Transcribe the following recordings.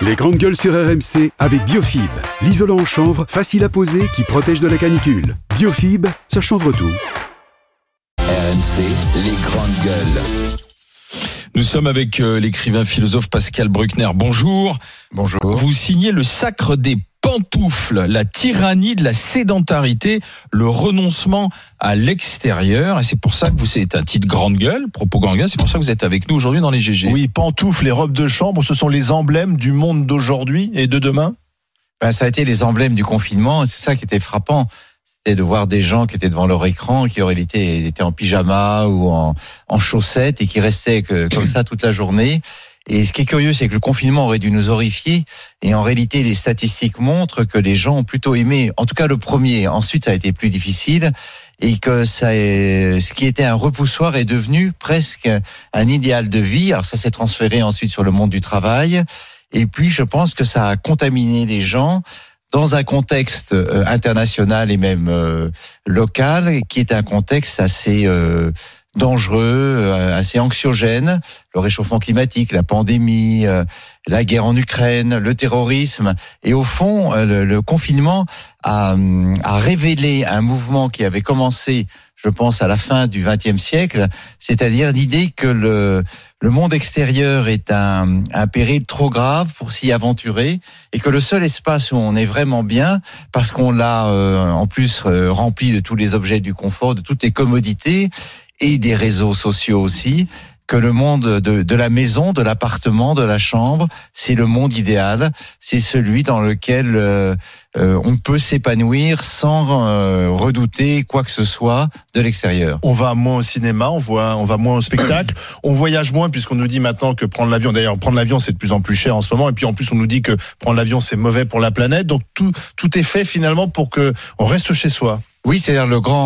Les grandes gueules sur RMC avec Biofib, l'isolant en chanvre facile à poser qui protège de la canicule. Biofib, ça chanvre tout. RMC, les grandes gueules. Nous sommes avec l'écrivain philosophe Pascal Bruckner. Bonjour. Bonjour. Vous signez Le Sacre des pantoufles, la tyrannie de la sédentarité, le renoncement à l'extérieur. Et c'est pour ça que vous êtes un titre grande gueule, propos grande gueule. C'est pour ça que vous êtes avec nous aujourd'hui dans les GG. Oui, pantoufles et robes de chambre, ce sont les emblèmes du monde d'aujourd'hui et de demain. Ça a été les emblèmes du confinement. C'est ça qui était frappant. C'était de voir des gens qui étaient devant leur écran, qui en réalité étaient en pyjama ou en chaussettes et qui restaient comme ça toute la journée. Et ce qui est curieux, c'est que le confinement aurait dû nous horrifier. Et en réalité, les statistiques montrent que les gens ont plutôt aimé, en tout cas le premier. Ensuite, ça a été plus difficile. Et que ce qui était un repoussoir est devenu presque un idéal de vie. Alors ça s'est transféré ensuite sur le monde du travail. Et puis, je pense que ça a contaminé les gens dans un contexte international et même local, qui est un contexte assez dangereux, assez anxiogène, le réchauffement climatique, la pandémie, la guerre en Ukraine, le terrorisme. Et au fond, le confinement a révélé un mouvement qui avait commencé, je pense, à la fin du XXe siècle, c'est-à-dire l'idée que le monde extérieur est un péril trop grave pour s'y aventurer et que le seul espace où on est vraiment bien, parce qu'on l'a en plus rempli de tous les objets du confort, de toutes les commodités et des réseaux sociaux aussi, que le monde de la maison, de l'appartement, de la chambre, c'est le monde idéal, c'est celui dans lequel on peut s'épanouir sans redouter quoi que ce soit de l'extérieur. On va moins au cinéma, on va moins au spectacle, on voyage moins puisqu'on nous dit maintenant que prendre l'avion, d'ailleurs prendre l'avion c'est de plus en plus cher en ce moment, et puis en plus on nous dit que prendre l'avion c'est mauvais pour la planète, donc tout est fait finalement pour que on reste chez soi. Oui, c'est-à-dire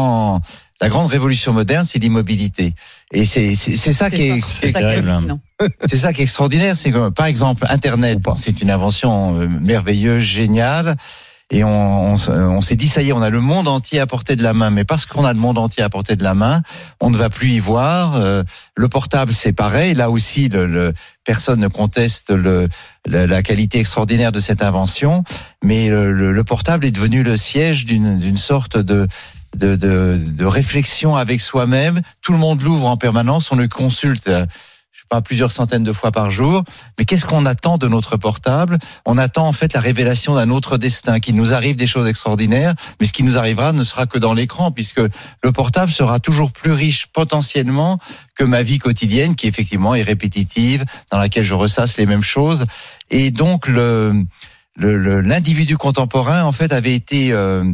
la grande révolution moderne, c'est l'immobilité. Et c'est ça qui est terrible. C'est ça qui est extraordinaire, c'est que, par exemple, Internet, c'est une invention merveilleuse, géniale. Et on s'est dit, ça y est, on a le monde entier à portée de la main. Mais parce qu'on a le monde entier à portée de la main, on ne va plus y voir. Le portable, c'est pareil. Là aussi, personne ne conteste la qualité extraordinaire de cette invention. Mais le portable est devenu le siège d'une sorte de réflexion avec soi-même. Tout le monde l'ouvre en permanence. On le consulte, plusieurs centaines de fois par jour. Mais qu'est-ce qu'on attend de notre portable ? On attend en fait la révélation d'un autre destin, qu'il nous arrive des choses extraordinaires, mais ce qui nous arrivera ne sera que dans l'écran, puisque le portable sera toujours plus riche potentiellement que ma vie quotidienne, qui effectivement est répétitive, dans laquelle je ressasse les mêmes choses. Et donc l'individu contemporain en fait avait été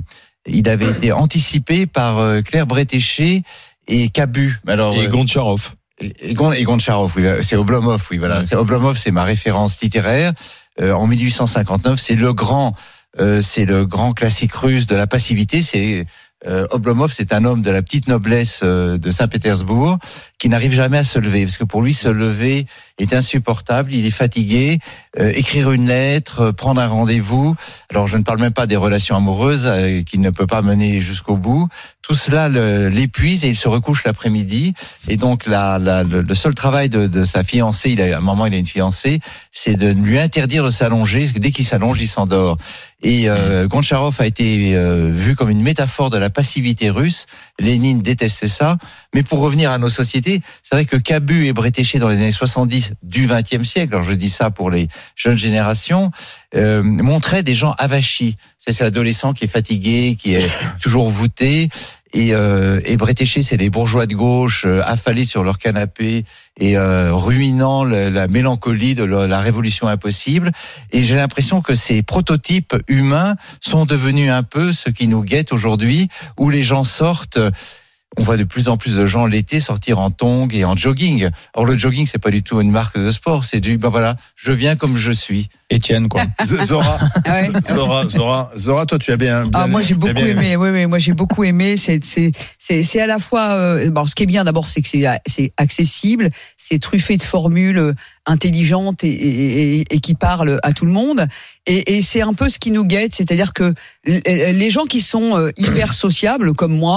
anticipé par Claire Bretéché et Cabu. Alors, et Gontcharov. Et Gontcharov, oui, c'est Oblomov, oui, voilà. Ouais. Oblomov, c'est ma référence littéraire. En 1859, c'est le grand classique russe de la passivité. Oblomov, c'est un homme de la petite noblesse de Saint-Pétersbourg qui n'arrive jamais à se lever, parce que pour lui, se lever est insupportable, il est fatigué. Écrire une lettre, prendre un rendez-vous, alors je ne parle même pas des relations amoureuses qu'il ne peut pas mener jusqu'au bout, tout cela l'épuise et il se recouche l'après-midi. Et donc le seul travail de sa fiancée, à un moment il a une fiancée, c'est de lui interdire de s'allonger, parce que dès qu'il s'allonge, il s'endort. Et Gontcharov a été vu comme une métaphore de la passivité russe. Lénine détestait ça. Mais pour revenir à nos sociétés, c'est vrai que Cabu et Bretéché dans les années 70 du XXe siècle, alors je dis ça pour les jeunes générations, montraient des gens avachis. C'est l'adolescent qui est fatigué, qui est toujours voûté. Et Bretéché, c'est les bourgeois de gauche affalés sur leur canapé et ruinant la mélancolie de la révolution impossible. Et j'ai l'impression que ces prototypes humains sont devenus un peu ce qui nous guette aujourd'hui, où les gens sortent. On voit de plus en plus de gens l'été sortir en tongs et en jogging. Or le jogging, c'est pas du tout une marque de sport, c'est voilà, je viens comme je suis. Étienne, quoi. Zora, ouais. Zora, toi, tu as bien. Moi, j'ai beaucoup aimé. Oui, moi, j'ai beaucoup aimé. C'est à la fois. Bon, ce qui est bien, d'abord, c'est que c'est accessible, c'est truffé de formules intelligentes et qui parlent à tout le monde. Et c'est un peu ce qui nous guette, c'est-à-dire que les gens qui sont hyper sociables, comme moi,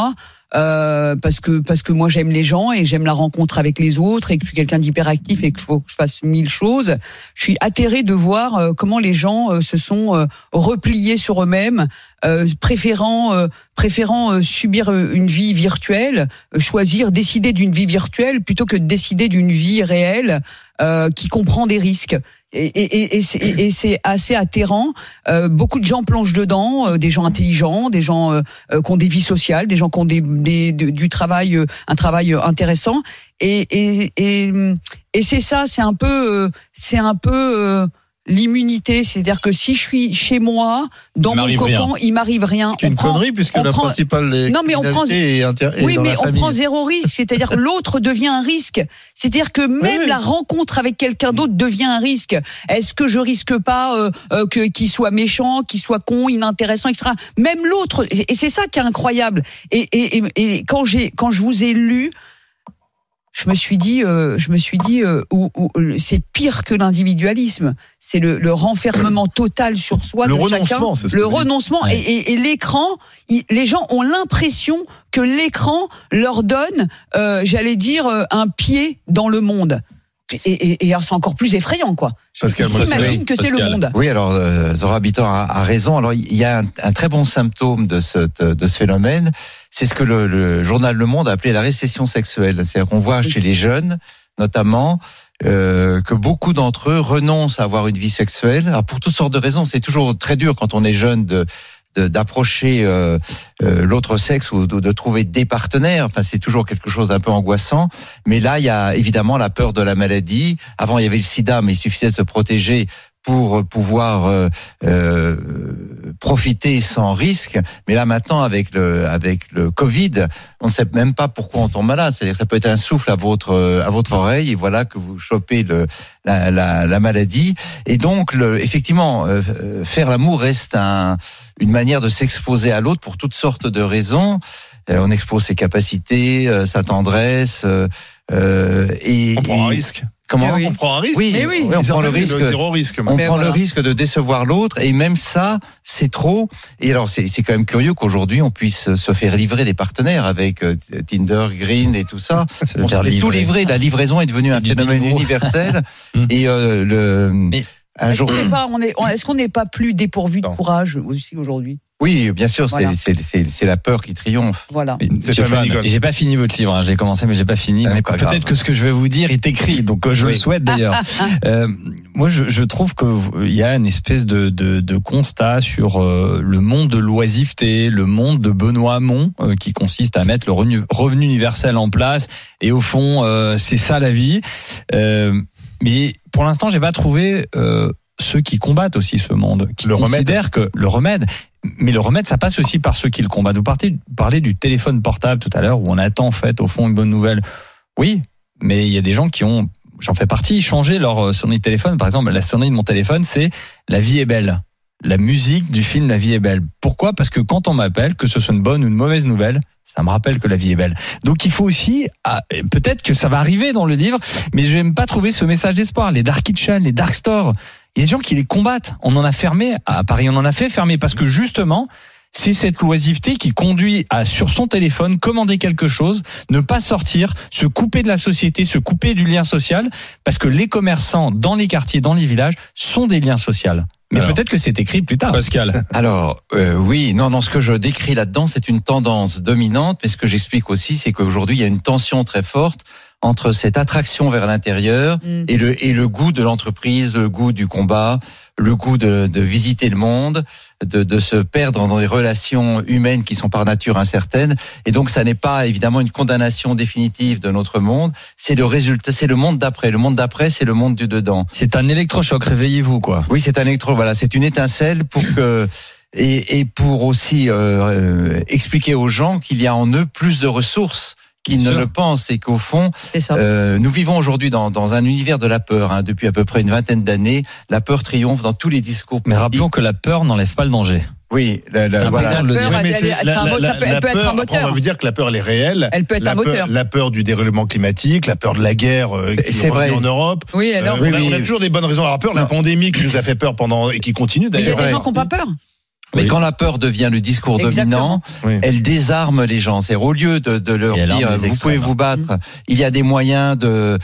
parce que moi j'aime les gens et j'aime la rencontre avec les autres et que je suis quelqu'un d'hyperactif et que je faut que je fasse 1000 choses. Je suis atterrée de voir comment les gens se sont repliés sur eux-mêmes, préférant subir une vie virtuelle, décider d'une vie virtuelle plutôt que de décider d'une vie réelle qui comprend des risques. Et c'est assez atterrant. Beaucoup de gens plongent dedans, des gens intelligents, des gens qui ont des vies sociales, des gens qui ont du travail, un travail intéressant. Et c'est ça, c'est un peu l'immunité, c'est-à-dire que si je suis chez moi, dans mon cocon, il m'arrive rien. C'est une connerie puisque la principale criminalité est oui, mais on prend zéro risque, c'est-à-dire que l'autre devient un risque. C'est-à-dire que même la rencontre avec quelqu'un d'autre devient un risque. Est-ce que je risque pas qu'il soit méchant, qu'il soit con, inintéressant, etc. Même l'autre, et c'est ça qui est incroyable. Et quand je vous ai lu, je me suis dit, c'est pire que l'individualisme. C'est le renfermement total sur soi de chacun. C'est ce le renoncement. Ouais. Et l'écran, les gens ont l'impression que l'écran leur donne, un pied dans le monde. Et c'est encore plus effrayant, quoi. Pascal, s'imagine que c'est le monde. Oui, alors Zora Habitant a raison. Alors il y a un très bon symptôme de ce phénomène. C'est ce que le journal Le Monde a appelé la récession sexuelle. C'est-à-dire qu'on voit chez les jeunes, notamment, que beaucoup d'entre eux renoncent à avoir une vie sexuelle. Alors, pour toutes sortes de raisons. C'est toujours très dur quand on est jeune d'approcher l'autre sexe ou de trouver des partenaires. Enfin, c'est toujours quelque chose d'un peu angoissant. Mais là, il y a évidemment la peur de la maladie. Avant, il y avait le sida, mais il suffisait de se protéger pour pouvoir profiter sans risque. Mais là, maintenant, avec le Covid, on ne sait même pas pourquoi on tombe malade. C'est-à-dire que ça peut être un souffle à votre oreille et voilà que vous chopez la maladie. Et donc, effectivement, faire l'amour reste une manière de s'exposer à l'autre pour toutes sortes de raisons. On expose ses capacités, sa tendresse. On prend un risque. Comment on prend un risque? Oui, on prend le risque. Zéro risque. On prend le risque de décevoir l'autre, et même ça, c'est trop. Et alors, c'est quand même curieux qu'aujourd'hui on puisse se faire livrer des partenaires avec Tinder, Green et tout ça. On se fait tout livrer. La livraison est devenue un phénomène universel. Et est-ce qu'on n'est pas plus dépourvu de courage aussi aujourd'hui? Oui, bien sûr, voilà. C'est la peur qui triomphe. Voilà. J'ai pas fini votre livre, je l'ai commencé mais j'ai pas fini. Donc, peut-être que ce que je vais vous dire est écrit, donc je le souhaite d'ailleurs. Moi, je trouve que il y a une espèce de constat sur le monde de l'oisiveté, le monde de Benoît Hamon, qui consiste à mettre le revenu universel en place. Et au fond, c'est ça la vie. Mais pour l'instant, j'ai pas trouvé ceux qui combattent aussi ce monde, qui considèrent que le remède. Mais le remède, ça passe aussi par ceux qui le combattent. Vous parlez du téléphone portable tout à l'heure, où on attend en fait au fond une bonne nouvelle. Oui, mais il y a des gens qui ont, j'en fais partie, changé leur sonnerie de téléphone. Par exemple, la sonnerie de mon téléphone, c'est La vie est belle. La musique du film La vie est belle. Pourquoi ? Parce que quand on m'appelle, que ce soit une bonne ou une mauvaise nouvelle, ça me rappelle que la vie est belle. Donc il faut aussi, peut-être que ça va arriver dans le livre, mais je n'aime pas trouver ce message d'espoir. Les dark kitchen, les dark stores, il y a des gens qui les combattent. On en a fermé, à Paris on en a fait fermer, parce que justement, c'est cette loisiveté qui conduit à, sur son téléphone, commander quelque chose, ne pas sortir, se couper de la société, se couper du lien social, parce que les commerçants dans les quartiers, dans les villages, sont des liens sociaux. Mais alors, peut-être que c'est écrit plus tard. Pascal. Alors, oui, non, ce que je décris là-dedans, c'est une tendance dominante, mais ce que j'explique aussi, c'est qu'aujourd'hui, il y a une tension très forte entre cette attraction vers l'intérieur et le goût de l'entreprise, le goût du combat, le goût de visiter le monde, de se perdre dans des relations humaines qui sont par nature incertaines. Et donc, ça n'est pas évidemment une condamnation définitive de notre monde. C'est le résultat, c'est le monde d'après. Le monde d'après, c'est le monde du dedans. C'est un électrochoc. Réveillez-vous, quoi. Oui, c'est voilà, c'est une étincelle pour que et pour aussi expliquer aux gens qu'il y a en eux plus de ressources qu'ils ne le pensent, et qu'au fond, nous vivons aujourd'hui dans un univers de la peur. Depuis à peu près une vingtaine d'années, la peur triomphe dans tous les discours politiques. Mais rappelons que la peur n'enlève pas le danger. Oui, elle peut être un moteur. On va vous dire que la peur, elle est réelle. Elle peut être un moteur. La peur du dérèglement climatique, la peur de la guerre qui est revenue en Europe. Oui, alors. On a toujours des bonnes raisons à avoir peur. La pandémie qui nous a fait peur pendant et qui continue d'ailleurs. Il y a des gens qui n'ont pas peur. Mais quand la peur devient le discours dominant, elle désarme les gens. C'est au lieu de leur dire vous pouvez vous battre, il y a des moyens de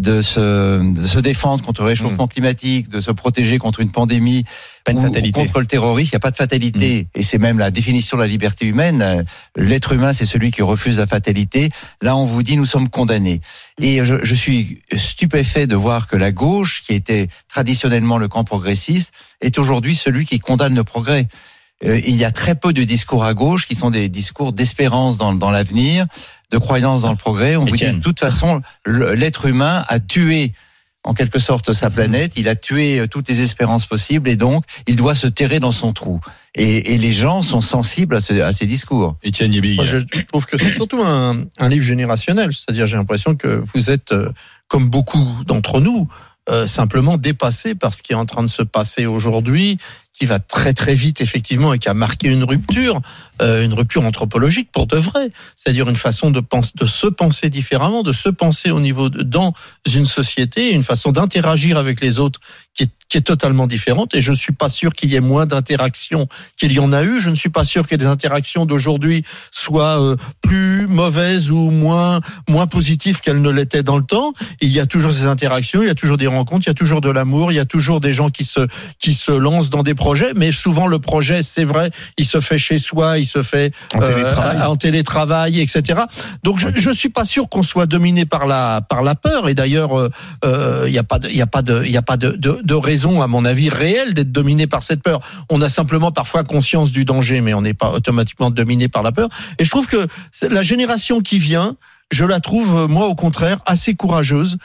se défendre contre le réchauffement climatique, de se protéger contre une pandémie ou contre le terrorisme, il n'y a pas de fatalité. Et c'est même la définition de la liberté humaine. L'être humain, c'est celui qui refuse la fatalité. Là, on vous dit nous sommes condamnés. Et je suis stupéfait de voir que la gauche, qui était traditionnellement le camp progressiste, est aujourd'hui celui qui condamne le progrès. Il y a très peu de discours à gauche qui sont des discours d'espérance dans l'avenir, de croyance dans le progrès. On vous dit de toute façon, l'être humain a tué en quelque sorte sa planète, il a tué toutes les espérances possibles et donc il doit se terrer dans son trou. Et les gens sont sensibles à ces discours. Étienne Yebig. Moi, je trouve que c'est surtout un livre générationnel. C'est-à-dire, j'ai l'impression que vous êtes, comme beaucoup d'entre nous, simplement dépassé par ce qui est en train de se passer aujourd'hui, qui va très très vite effectivement et qui a marqué une rupture anthropologique pour de vrai. C'est-à-dire une façon de se penser différemment, de se penser au niveau dans une société, une façon d'interagir avec les autres qui est totalement différente. Et je ne suis pas sûr qu'il y ait moins d'interactions qu'il y en a eu. Je ne suis pas sûr que les interactions d'aujourd'hui soient plus mauvaises ou moins positives qu'elles ne l'étaient dans le temps. Il y a toujours ces interactions, il y a toujours des rencontres, il y a toujours de l'amour, il y a toujours des gens qui se lancent dans des projets. Mais souvent le projet, c'est vrai, il se fait chez soi, il se fait en télétravail, etc. Donc je suis pas sûr qu'on soit dominé par la peur. Et d'ailleurs, il y a pas de raison, à mon avis, réelle d'être dominé par cette peur. On a simplement parfois conscience du danger, mais on n'est pas automatiquement dominé par la peur. Et je trouve que la génération qui vient, je la trouve, moi, au contraire, assez courageuse,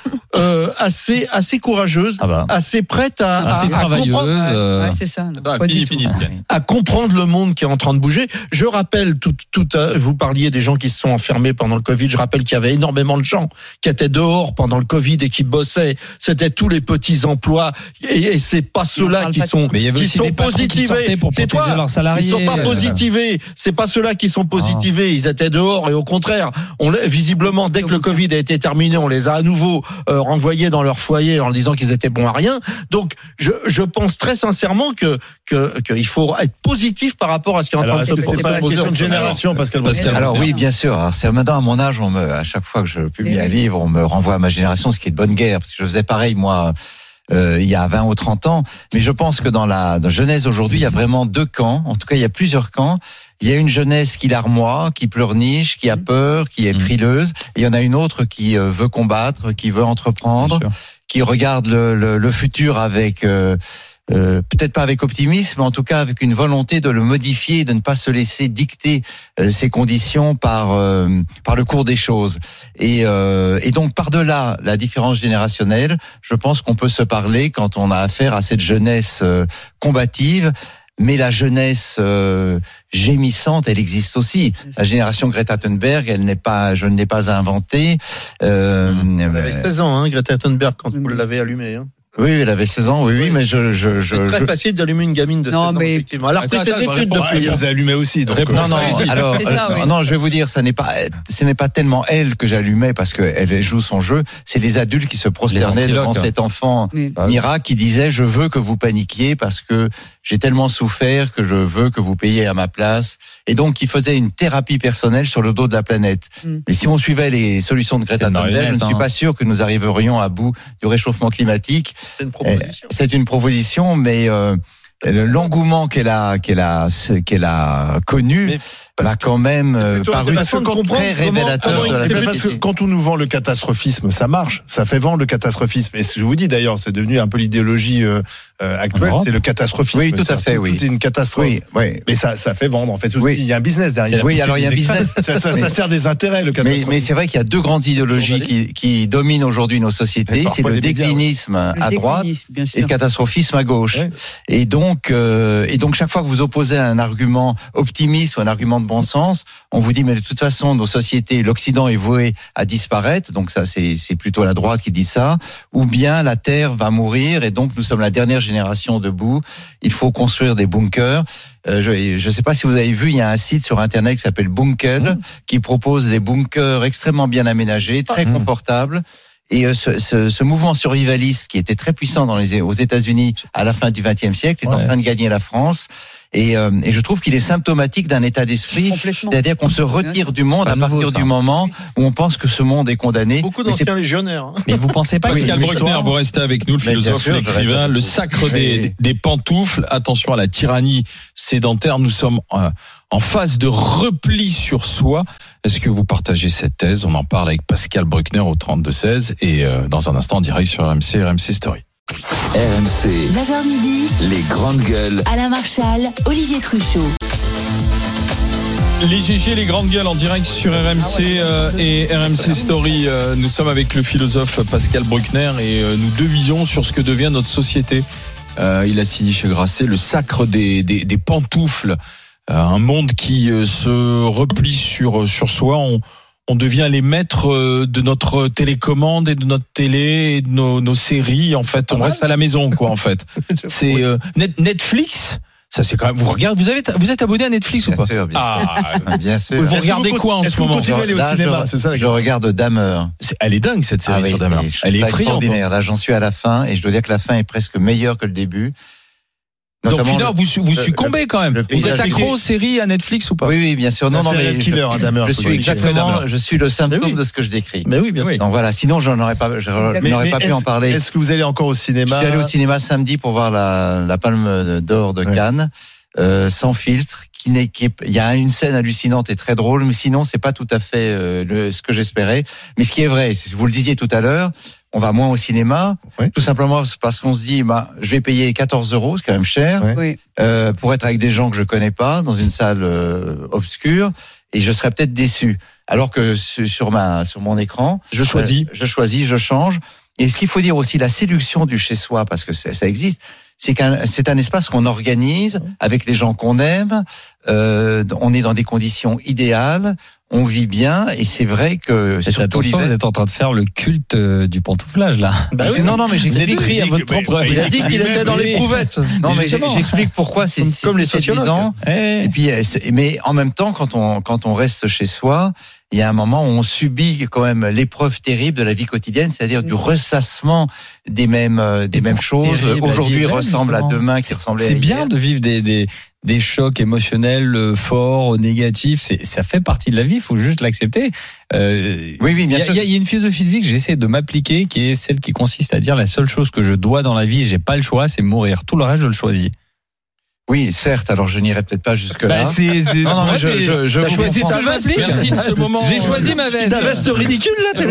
assez courageuse, assez prête à comprendre, c'est ça. à comprendre le monde qui est en train de bouger. Je rappelle, vous parliez des gens qui se sont enfermés pendant le Covid. Je rappelle qu'il y avait énormément de gens qui étaient dehors pendant le Covid et qui bossaient. C'était tous les petits emplois et c'est pas ceux-là qui sont positivés. C'est toi. Ils sont pas positivés. C'est pas ceux-là qui sont positivés. Ils étaient dehors et au contraire, visiblement, dès que le Covid a été terminé, on les a à nouveau renvoyés dans leur foyer en disant qu'ils étaient bons à rien. Donc, je pense très sincèrement qu'il faut être positif par rapport à ce qui est en train de se passer. C'est pas une question de génération, Pascal. Alors oui, bien sûr. Alors, c'est maintenant à mon âge, à chaque fois que je publie un livre, on me renvoie à ma génération, ce qui est de bonne guerre, parce que je faisais pareil moi. Il y a 20 ou 30 ans, mais je pense que dans la jeunesse aujourd'hui, il y a vraiment deux camps. En tout cas, il y a plusieurs camps. Il y a une jeunesse qui larmoie, qui pleurniche, qui a peur, qui est frileuse. Et il y en a une autre qui veut combattre, qui veut entreprendre, qui regarde le futur avec peut-être pas avec optimisme, mais en tout cas avec une volonté de le modifier, de ne pas se laisser dicter ses conditions par le cours des choses. Et donc par-delà la différence générationnelle, je pense qu'on peut se parler quand on a affaire à cette jeunesse combative. Mais la jeunesse gémissante, elle existe aussi. La génération Greta Thunberg, je ne l'ai pas inventée. Elle avait 16 ans, Greta Thunberg, quand vous l'avez allumée. Oui, elle avait 16 ans, oui, mais c'est très facile d'allumer une gamine de 16 ans, effectivement. Alors, après ses études elle vous a allumé aussi, donc. Non, je vais vous dire, ce n'est pas tellement elle que j'allumais parce qu'elle joue son jeu, c'est les adultes qui se prosternaient devant cet enfant miracle qui disait, je veux que vous paniquiez parce que j'ai tellement souffert que je veux que vous payiez à ma place. Et donc, qui faisait une thérapie personnelle sur le dos de la planète. Mais si on suivait les solutions de Greta Thunberg, je ne suis pas sûr que nous arriverions à bout du réchauffement climatique. C'est une proposition, mais l'engouement qu'elle a connu m'a quand même paru très révélateur de la société. Parce que quand on nous vend le catastrophisme, ça marche, ça fait vendre le catastrophisme. Et je vous dis d'ailleurs, c'est devenu un peu l'idéologie actuelle, c'est le catastrophisme. Oui, tout à fait, oui. C'est une catastrophe. Oui. Mais ça fait vendre. En fait, il y a un business derrière. Oui, alors il y a un business. Ça sert des intérêts, le catastrophisme. Mais c'est vrai qu'il y a deux grandes idéologies qui dominent aujourd'hui nos sociétés. C'est le déclinisme à droite et le catastrophisme à gauche. Et donc chaque fois que vous opposez un argument optimiste ou un argument de bon sens, on vous dit mais de toute façon nos sociétés, l'Occident est voué à disparaître, donc ça c'est plutôt la droite qui dit ça, ou bien la Terre va mourir et donc nous sommes la dernière génération debout, il faut construire des bunkers. Je ne sais pas si vous avez vu, il y a un site sur Internet qui s'appelle Bunker qui propose des bunkers extrêmement bien aménagés, très confortables. Et ce mouvement survivaliste qui était très puissant aux États-Unis à la fin du XXe siècle est en train de gagner la France. Et je trouve qu'il est symptomatique d'un état d'esprit, c'est-à-dire qu'on se retire du monde à partir du moment où on pense que ce monde est condamné. Beaucoup d'anciens légionnaires. Mais vous pensez pas Pascal Bruckner, vous restez avec nous, le philosophe, l'écrivain, le sacre des pantoufles. Attention à la tyrannie sédentaire. Nous sommes en phase de repli sur soi. Est-ce que vous partagez cette thèse? On en parle avec Pascal Bruckner au 32-16 et dans un instant en direct sur RMC Story. RMC, 9h midi, les grandes gueules. Alain Marchal, Olivier Truchot. Les GG, les grandes gueules en direct sur RMC et RMC Story. Nous sommes avec le philosophe Pascal Bruckner et nous devisons sur ce que devient notre société. Il a signé chez Grasset le sacre des pantoufles. Un monde qui se replie sur soi. On devient les maîtres de notre télécommande et de notre télé et de nos séries. En fait, on reste à la maison, quoi. En fait, c'est Netflix. Ça, c'est quand même. Vous êtes abonné à Netflix ou pas? Bien sûr. Vous regardez quoi en ce moment? Vous continuez à aller au cinéma, c'est ça? Je regarde Dahmer. Elle est dingue cette série sur Dahmer. Elle est extraordinaire. Là, j'en suis à la fin et je dois dire que la fin est presque meilleure que le début. Donc finalement, vous succombez quand même. Vous êtes accro aux séries à Netflix ou pas? Oui, bien sûr. Non, mais killer, Dahmer. Je suis le symptôme de ce que je décris. Mais oui, bien sûr. Donc voilà. Sinon, je n'aurais pas pu en parler. Est-ce que vous allez encore au cinéma? Je suis allé au cinéma samedi pour voir la Palme d'Or de Cannes, sans filtre. Il y a une scène hallucinante et très drôle, mais sinon, c'est pas tout à fait ce que j'espérais. Mais ce qui est vrai, vous le disiez tout à l'heure, on va moins au cinéma, tout simplement parce qu'on se dit, je vais payer 14 €, c'est quand même cher, pour être avec des gens que je connais pas, dans une salle obscure, et je serais peut-être déçu. Alors que sur mon écran, je choisis, je change. Et ce qu'il faut dire aussi, la séduction du chez-soi, parce que ça existe, c'est un espace qu'on organise avec les gens qu'on aime, on est dans des conditions idéales, on vit bien, et c'est vrai que surtout l'hiver, vous êtes en train de faire le culte du pantouflage là. Non, mais j'explique. Écrit à votre propre. Il a dit qu'il était dans l'éprouvettes. Non, mais j'explique pourquoi c'est comme les sociologues. Et puis, mais en même temps, quand on reste chez soi, il y a un moment où on subit quand même l'épreuve terrible de la vie quotidienne, c'est-à-dire du ressassement des mêmes choses. Aujourd'hui ressemble à demain qui ressemblait à hier. C'est bien de vivre des chocs émotionnels forts, négatifs. Ça fait partie de la vie. Il faut juste l'accepter. Oui, bien sûr. Il y a une philosophie de vie que j'essaie de m'appliquer, qui est celle qui consiste à dire la seule chose que je dois dans la vie, et j'ai pas le choix, c'est mourir. Tout le reste, je le choisis. Oui, certes. Alors, je n'irai peut-être pas jusque là. Non, mais je vous choisi ta veste. Merci de ce moment. J'ai choisi ma veste. Ta veste ridicule là,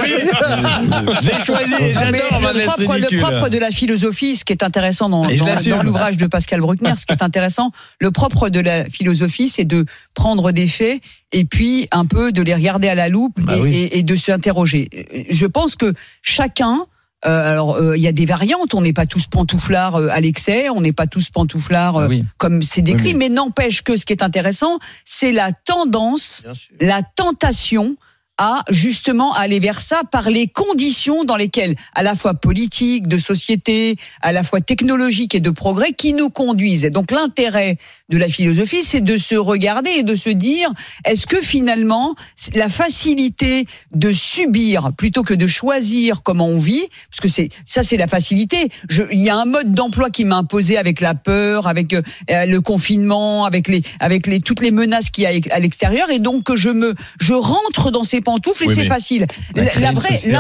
J'ai choisi. J'adore ma veste ridicule. Le propre de la philosophie, ce qui est intéressant dans l'ouvrage de Pascal Bruckner, ce qui est intéressant, le propre de la philosophie, c'est de prendre des faits et puis un peu de les regarder à la loupe et de s'interroger. Je pense que chacun. Il y a des variantes, on n'est pas tous pantouflards à l'excès, on n'est pas tous pantouflards comme c'est décrit, mais n'empêche que ce qui est intéressant, c'est la tendance, la tentation à justement aller vers ça par les conditions dans lesquelles, à la fois politiques, de société, à la fois technologiques et de progrès, qui nous conduisent. Donc l'intérêt de la philosophie, c'est de se regarder et de se dire, est-ce que finalement, la facilité de subir plutôt que de choisir comment on vit, parce que c'est la facilité. Il y a un mode d'emploi qui m'a imposé avec la peur, avec le confinement, avec toutes les menaces qu'il y a à l'extérieur, et donc que je rentre dans ces pantoufles et c'est facile. La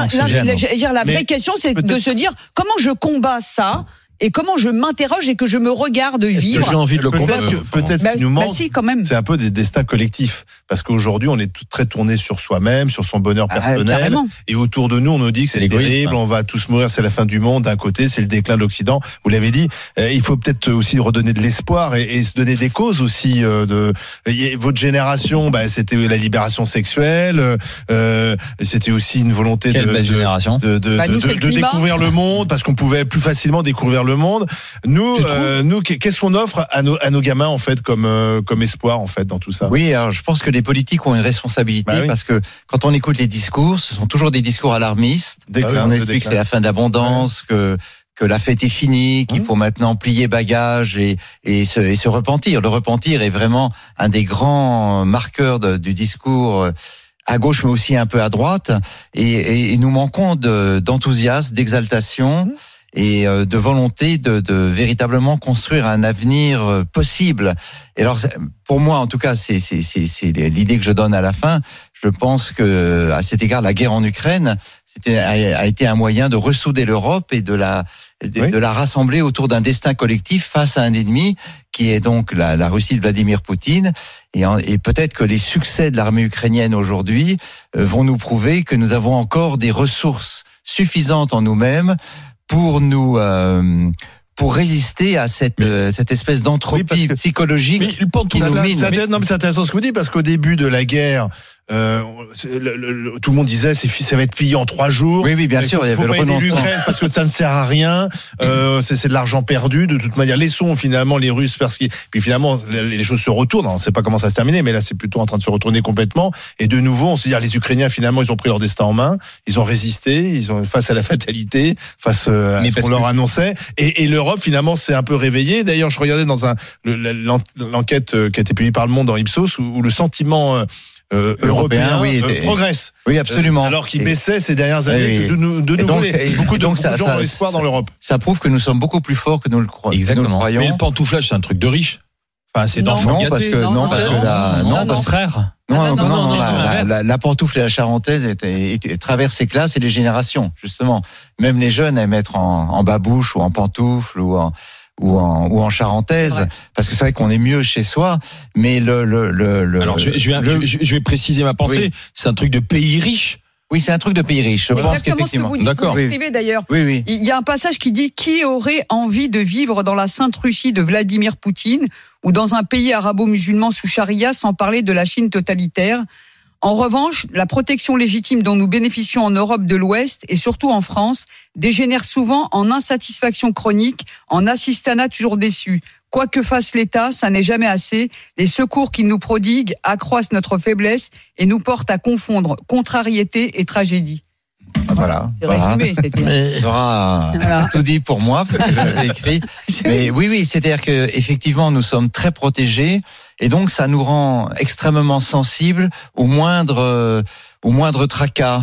vraie question, c'est de se dire comment je combats ça. Et comment je m'interroge et que je me regarde vivre. J'ai envie de le combattre. Peut-être ce qui nous manque, si, quand même. C'est un peu des destins collectifs. Parce qu'aujourd'hui, on est très tourné sur soi-même, sur son bonheur personnel. Et autour de nous, on nous dit que c'est terrible, on va tous mourir, c'est la fin du monde. D'un côté, c'est le déclin de l'Occident. Vous l'avez dit. Il faut peut-être aussi redonner de l'espoir et se donner des causes aussi. Votre génération, c'était la libération sexuelle. C'était aussi une volonté de découvrir le monde, parce qu'on pouvait plus facilement découvrir le monde. Nous, qu'est-ce qu'on offre à nos gamins en fait comme espoir en fait dans tout ça? Oui, alors je pense que les politiques ont une responsabilité parce que quand on écoute les discours, ce sont toujours des discours alarmistes. On explique que c'est la fin d'abondance, que la fête est finie, qu'il faut maintenant plier bagages et se repentir. Le repentir est vraiment un des grands marqueurs du discours à gauche mais aussi un peu à droite, et nous manquons d'enthousiasme, d'exaltation et de volonté de véritablement construire un avenir possible. Et alors, pour moi, en tout cas, c'est l'idée que je donne à la fin. Je pense que, à cet égard, la guerre en Ukraine a été un moyen de ressouder l'Europe et de la rassembler autour d'un destin collectif face à un ennemi qui est donc la Russie de Vladimir Poutine. Et peut-être que les succès de l'armée ukrainienne aujourd'hui vont nous prouver que nous avons encore des ressources suffisantes en nous-mêmes pour résister à cette espèce d'entropie psychologique qui nous mine. C'est intéressant ce que vous dites, parce qu'au début de la guerre, tout le monde disait ça va être plié en 3 jours. Oui, bien sûr. Il faut pas aider l'Ukraine parce que ça ne sert à rien. C'est de l'argent perdu. De toute manière, laissons finalement les Russes parce que puis finalement les choses se retournent. On ne sait pas comment ça va se terminer, mais là c'est plutôt en train de se retourner complètement. Et de nouveau, on se dit les Ukrainiens finalement ils ont pris leur destin en main. Ils ont résisté. Ils ont face à la fatalité, face à ce qu'on leur annonçait. Et l'Europe finalement s'est un peu réveillée. D'ailleurs, je regardais dans l'enquête qui a été publiée par Le Monde dans Ipsos où le sentiment européen progresse. Oui, absolument. Alors qu'il baissait ces dernières années. De nouveau, beaucoup de gens ont espoir dans l'Europe. Ça prouve que nous sommes beaucoup plus forts que nous le croyons. Exactement. Mais le pantouflage, c'est un truc de riche. Enfin, c'est d'enfant gâté. La pantoufle et la charentaise traversent ces classes et les générations, justement. Même les jeunes aiment être en babouche ou en pantoufle ou en charentaise, parce que c'est vrai qu'on est mieux chez soi, mais Alors, je vais préciser ma pensée. Oui. C'est un truc de pays riche. Oui, c'est un truc de pays riche. Je pense qu'effectivement. D'accord. Vous écrivez d'ailleurs. Oui. Il y a un passage qui dit: qui aurait envie de vivre dans la Sainte Russie de Vladimir Poutine ou dans un pays arabo-musulman sous charia, sans parler de la Chine totalitaire? En revanche, la protection légitime dont nous bénéficions en Europe de l'Ouest et surtout en France dégénère souvent en insatisfaction chronique, en assistanat toujours déçu. Quoi que fasse l'État, ça n'est jamais assez. Les secours qu'il nous prodigue accroissent notre faiblesse et nous portent à confondre contrariété et tragédie. Voilà. C'est résumé, c'était. Laura a tout dit pour moi, parce que j'avais écrit. Mais oui, c'est-à-dire que effectivement, nous sommes très protégés, et donc ça nous rend extrêmement sensibles au moindre tracas.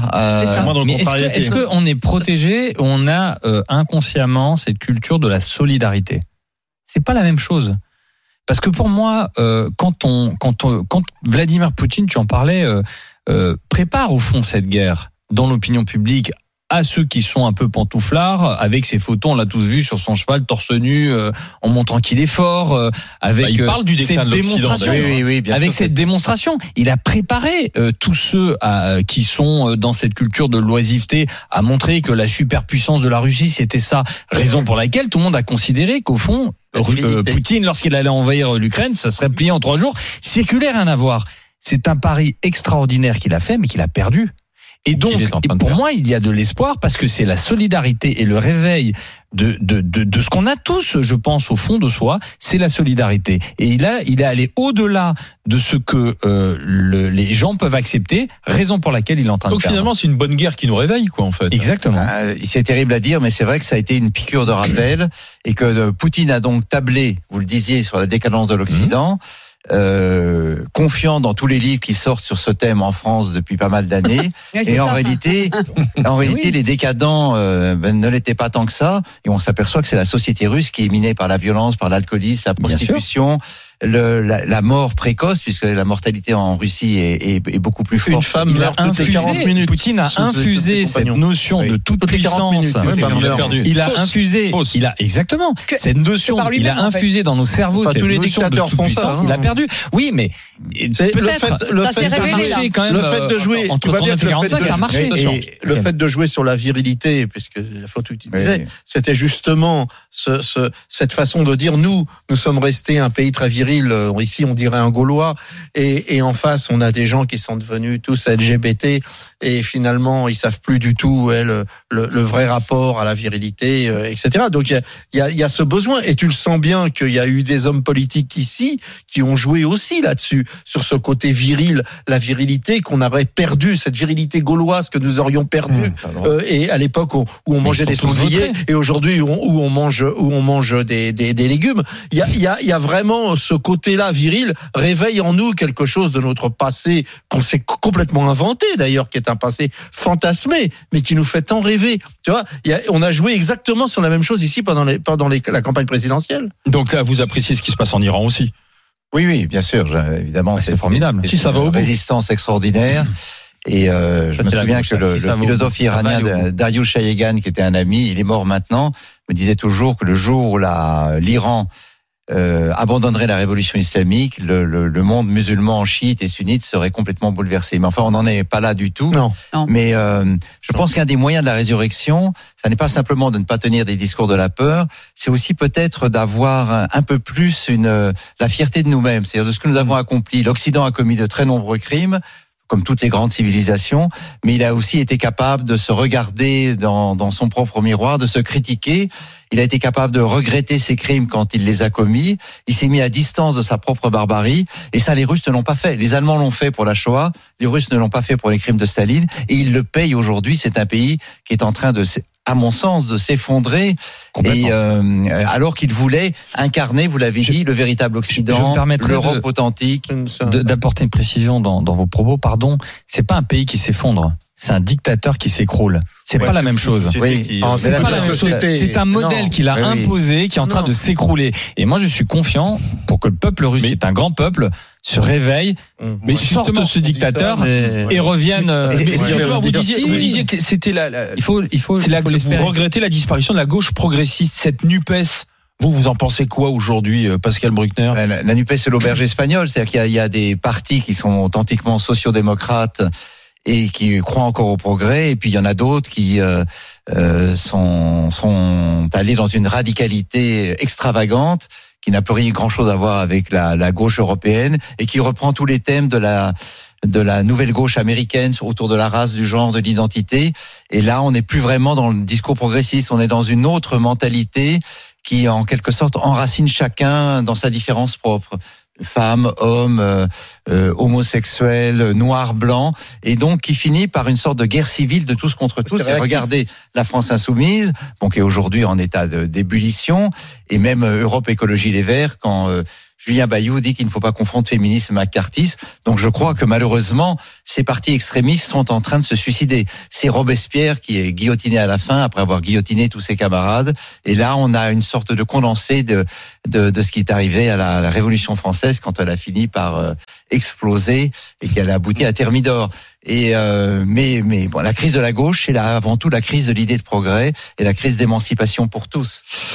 Est-ce qu'on est protégé? On a inconsciemment cette culture de la solidarité. C'est pas la même chose. Parce que pour moi, quand Vladimir Poutine, tu en parlais, prépare au fond cette guerre dans l'opinion publique à ceux qui sont un peu pantouflards, avec ses photos, on l'a tous vu sur son cheval, torse nu, en montrant qu'il est fort, avec il parle du déclin de l'Occident. Oui, bien avec sûr. cette démonstration, il a préparé tous ceux qui sont dans cette culture de l'oisiveté à montrer que la superpuissance de la Russie, c'était ça, raison pour laquelle tout le monde a considéré qu'au fond, Poutine, lorsqu'il allait envahir l'Ukraine, ça serait plié en 3 jours. Circulaire, rien à voir. C'est un pari extraordinaire qu'il a fait, mais qu'il a perdu. Et donc, pour moi, il y a de l'espoir parce que c'est la solidarité et le réveil de ce qu'on a tous, je pense, au fond de soi, c'est la solidarité. Et il est allé au-delà de ce que les gens peuvent accepter, raison pour laquelle il est en train de faire. Donc finalement, c'est une bonne guerre qui nous réveille, quoi, en fait. Exactement. C'est terrible à dire, mais c'est vrai que ça a été une piqûre de rappel et que Poutine a donc tablé, vous le disiez, sur la décadence de l'Occident. Confiant dans tous les livres qui sortent sur ce thème en France depuis pas mal d'années. Et en réalité, les décadents ne l'étaient pas tant que ça. Et on s'aperçoit que c'est la société russe qui est minée par la violence, par l'alcoolisme, la prostitution, la mort précoce, puisque la mortalité en Russie est beaucoup plus forte. Une femme meurt toutes les 40 minutes. Poutine a infusé cette notion de toute puissance. Il a infusé. Exactement. Cette notion, il a infusé dans nos cerveaux cette notion de toute puissance. Il a perdu. Oui, mais peut-être le fait de jouer entre 39 et 45, ça a marché. Le fait de jouer sur la virilité, puisque la faute que tu disais, c'était justement cette façon de dire nous sommes restés un pays très viril. Ici, on dirait un Gaulois, et en face, on a des gens qui sont devenus tous LGBT, et finalement, ils savent plus du tout le vrai rapport à la virilité, etc. Donc, il y a ce besoin, et tu le sens bien qu'il y a eu des hommes politiques ici qui ont joué aussi là-dessus, sur ce côté viril, la virilité qu'on aurait perdu, cette virilité gauloise que nous aurions perdue, et à l'époque où on mangeait des sangliers, et aujourd'hui où on mange des légumes. Il y a vraiment ce côté-là viril réveille en nous quelque chose de notre passé qu'on s'est complètement inventé d'ailleurs, qui est un passé fantasmé, mais qui nous fait tant rêver. Tu vois, on a joué exactement sur la même chose ici pendant la campagne présidentielle. Donc là, vous appréciez ce qui se passe en Iran aussi. Oui, bien sûr, évidemment. C'est formidable. C'est ça va au bout. Résistance extraordinaire. Et je me souviens que le philosophe iranien Darius Shayegan, qui était un ami, il est mort maintenant, me disait toujours que le jour où l'Iran abandonnerait la révolution islamique, le monde musulman, chiite et sunnite serait complètement bouleversé. Mais enfin, on n'en est pas là du tout. Non. Mais je pense qu'un des moyens de la résurrection, ça n'est pas simplement de ne pas tenir des discours de la peur, c'est aussi peut-être d'avoir un peu plus la fierté de nous-mêmes, c'est-à-dire de ce que nous avons accompli. L'Occident a commis de très nombreux crimes, comme toutes les grandes civilisations, mais il a aussi été capable de se regarder dans son propre miroir, de se critiquer. Il a été capable de regretter ses crimes quand il les a commis. Il s'est mis à distance de sa propre barbarie. Et ça, les Russes ne l'ont pas fait. Les Allemands l'ont fait pour la Shoah. Les Russes ne l'ont pas fait pour les crimes de Staline. Et ils le payent aujourd'hui. C'est un pays qui est en train à mon sens, de s'effondrer. Et alors qu'il voulait incarner, vous l'avez dit, le véritable Occident, l'Europe authentique. D'apporter une précision dans vos propos, pardon. C'est pas un pays qui s'effondre. C'est un dictateur qui s'écroule. C'est pas la même chose. Oui, c'est pas la même chose. C'est un modèle qu'il a imposé, qui est en train de s'écrouler. Et moi, je suis confiant pour que le peuple russe, qui est un grand peuple, se réveille, mais sorte de ce dictateur et revienne. Vous disiez que c'était vous regrettez la disparition de la gauche progressiste, cette NUPES. Vous en pensez quoi aujourd'hui, Pascal Bruckner? La NUPES, c'est l'auberge espagnole. C'est-à-dire qu'il y a des partis qui sont authentiquement sociodémocrates et qui croient encore au progrès, et puis il y en a d'autres qui sont allés dans une radicalité extravagante qui n'a plus grand-chose à voir avec la gauche européenne et qui reprend tous les thèmes de la nouvelle gauche américaine autour de la race, du genre, de l'identité. Et là, on n'est plus vraiment dans le discours progressiste, on est dans une autre mentalité qui, en quelque sorte, enracine chacun dans sa différence propre. Femmes, hommes, homosexuels, noirs, blancs, et donc qui finit par une sorte de guerre civile de tous contre tous. Regardez la France insoumise, qui est aujourd'hui en état d'ébullition, et même Europe Écologie Les Verts, quand Julien Bayou dit qu'il ne faut pas confondre féminisme et macartisme. Donc je crois que malheureusement, ces partis extrémistes sont en train de se suicider. C'est Robespierre qui est guillotiné à la fin, après avoir guillotiné tous ses camarades. Et là, on a une sorte de condensé de ce qui est arrivé à la Révolution française quand elle a fini par exploser et qu'elle a abouti à Thermidor. Et mais la crise de la gauche, c'est là avant tout la crise de l'idée de progrès et la crise d'émancipation pour tous.